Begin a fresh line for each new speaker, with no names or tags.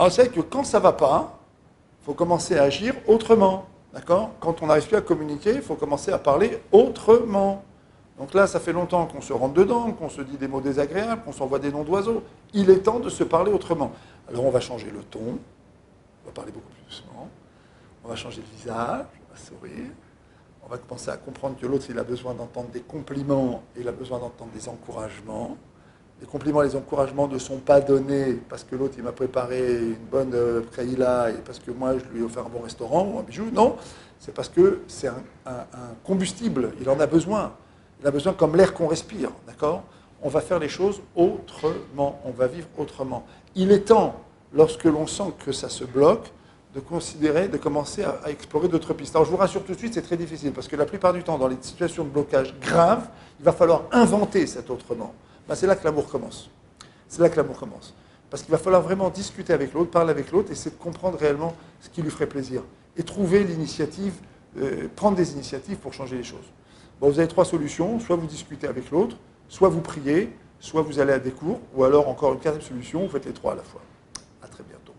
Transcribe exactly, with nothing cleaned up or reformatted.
Alors c'est vrai que quand ça ne va pas, il faut commencer à agir autrement. D'accord? Quand on n'arrive plus à communiquer, il faut commencer à parler autrement. Donc là, ça fait longtemps qu'on se rentre dedans, qu'on se dit des mots désagréables, qu'on s'envoie des noms d'oiseaux. Il est temps de se parler autrement. Alors on va changer le ton, on va parler beaucoup plus doucement, on va changer le visage, on va sourire, on va commencer à comprendre que l'autre, il a besoin d'entendre des compliments, il a besoin d'entendre des encouragements. Les compliments et les encouragements ne sont pas donnés parce que l'autre, il m'a préparé une bonne euh, kraïla et parce que moi, je lui ai offert un bon restaurant ou un bijou. Non, c'est parce que c'est un, un, un combustible, il en a besoin. Il a besoin comme l'air qu'on respire, d'accord? On va faire les choses autrement, on va vivre autrement. Il est temps, lorsque l'on sent que ça se bloque, de considérer, de commencer à, à explorer d'autres pistes. Alors je vous rassure tout de suite, c'est très difficile, parce que la plupart du temps, dans les situations de blocage graves, il va falloir inventer cet autrement. Ben, c'est là que l'amour commence. C'est là que l'amour commence. Parce qu'il va falloir vraiment discuter avec l'autre, parler avec l'autre, et c'est de comprendre réellement ce qui lui ferait plaisir. Et trouver l'initiative, euh, prendre des initiatives pour changer les choses. Bon, vous avez trois solutions, soit vous discutez avec l'autre, soit vous priez, soit vous allez à des cours, ou alors encore une quatrième solution, vous faites les trois à la fois. À très bientôt.